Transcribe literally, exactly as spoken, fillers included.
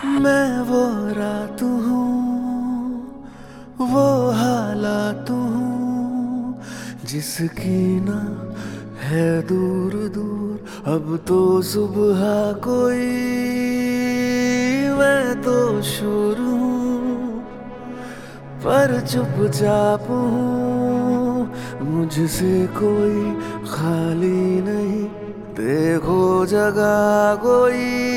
मैं वो रात हूँ, वो हालात हूँ जिसकी ना है दूर दूर अब तो सुबह कोई। मैं तो शुरू हूँ पर चुपचाप हूँ, मुझसे कोई खाली नहीं, देखो जगह कोई।